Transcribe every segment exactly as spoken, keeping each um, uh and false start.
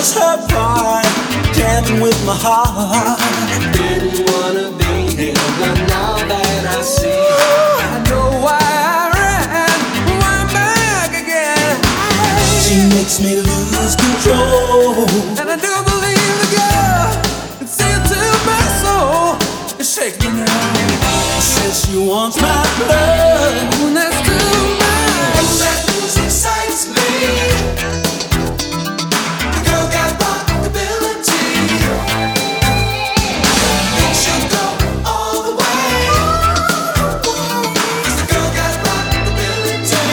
was her part, dancing with my heart. Didn't wanna be here, but now that I see her, I know why I ran, why I'm back again. She makes me lose control, and I do believe the girl can see into my soul. It's shaking me now. Says she wants my love, and that's too much. That news excites me. The girl got rockability. Think she'll go all the way. 'Cause the girl got rockability.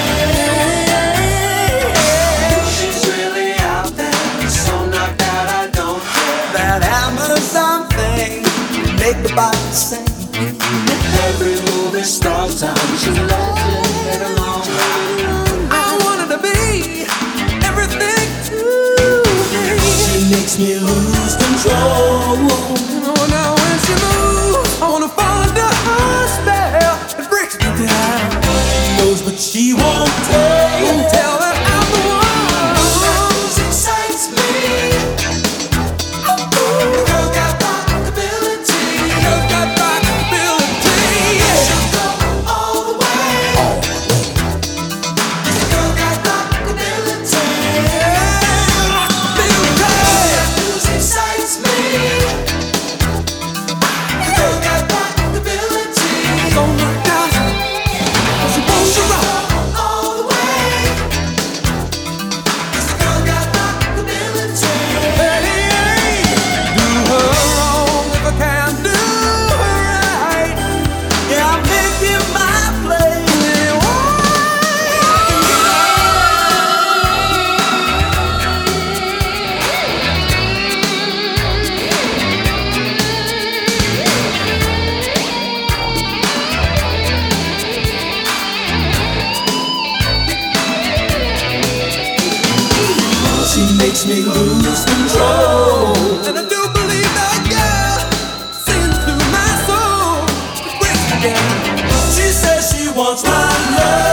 she's really out there, so knocked out I don't care. That Amazon thing make the body sing. Every movie star time, she's a legend in a long ride. I wanted to be everything to me. She makes me lose control. Oh, now when she moves, I wanna fall under her spell. It breaks me down. She knows, but she won't tell. Won't tell that I'm the one. That news excites me. The girl got rockability. The girl got rockability. She'll go all the way. The girl got rockability. That news excites me. The girl got rockability. So knocked out, she wants to rock all the way. 'Cause the girl got rockability. Hey, do her wrong if I can't do her right. Yeah, I'll make it my play. She makes me lose control, and I do believe that girl sings through my soul. It breaks me down. She says she wants my love.